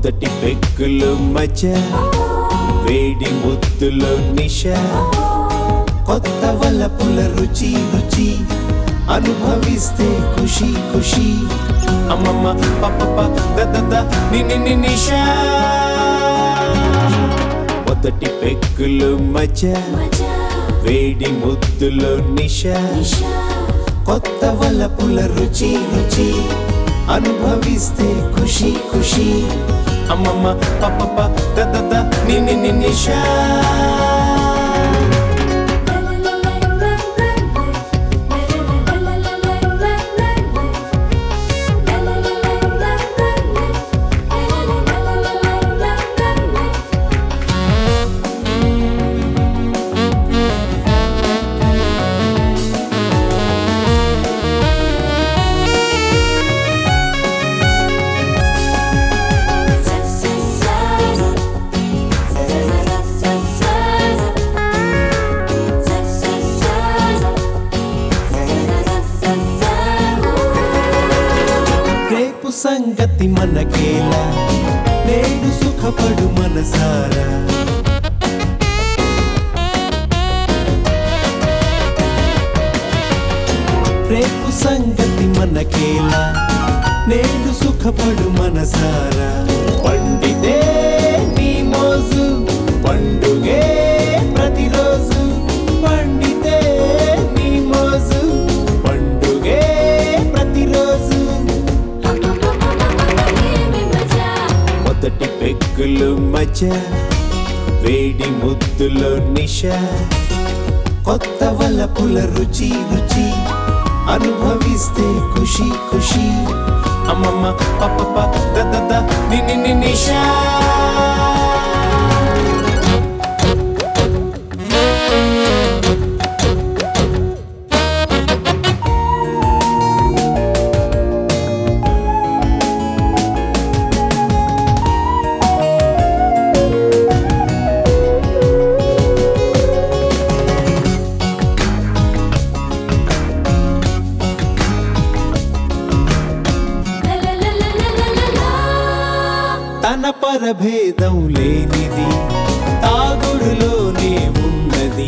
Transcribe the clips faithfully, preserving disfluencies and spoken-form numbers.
మొదటి పెక్కులు మజ వేడి ముద్దులో నిష కొత్త వలపుల రుచి రుచి అనుభవిస్తే ఖుషి ఖుషి అమ్మమ్మ పప్ప దద నిని నిషా మొదటి పెక్కులు మజ వేడి ముద్దులో నిష కొత్త వలపుల రుచి రుచి అనుభవిస్తే ఖుషి ఖుషి అమ్మమ్మ పప్ప దద నిని నిషా సంగతి మనకేలా నేడు సుఖపడు మనసారా రేపు సంగతి మనకేలా నేడు సుఖపడు మనసారా పండితే నీ మోజు పండుగే ప్రతిరోజు పండితే నీ మోజు పండుగే ప్రతిరోజు మొదటి పెక్కులు మజ వేడి ముద్దులో నిష కొత్త వలపుల రుచి రుచి అనుభవిస్తే ఖుషి ఖుషి అమ్మమ్మ పప్ప దద నిని నిషా తన పరభేదం లేనిది తాగుడులోనే ఉన్నది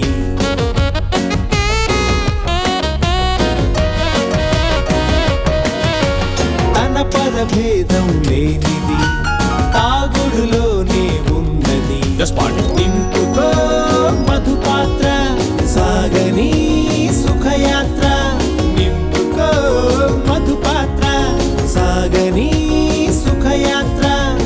తన పరభేదం లేనిది తాగుడులోనే ఉన్నది నింపుకో మధుపాత్ర సాగని సుఖయాత్ర నింపుకో మధుపాత్ర సాగని సుఖయాత్ర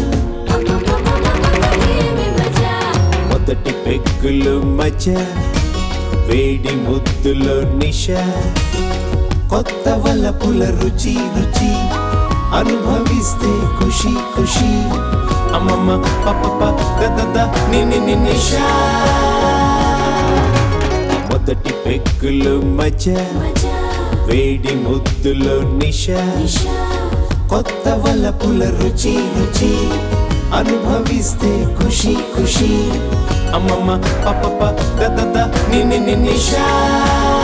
మొదటి పెక్కులు మజ వేడి ముద్దులో నిష కొత్త వలపుల రుచి రుచి అనుభవిస్తే ఖుషి ఖుషి అమ్మమ్మ పప్ప దద నిని నిషా మొదటి పెక్కులు మజ వేడి ముద్దులో నిష కొత్త వలపుల రుచి రుచి అనుభవిస్తే ఖుషి ఖుషి అమ్మమ్మ పప్ప దద నిని నిషా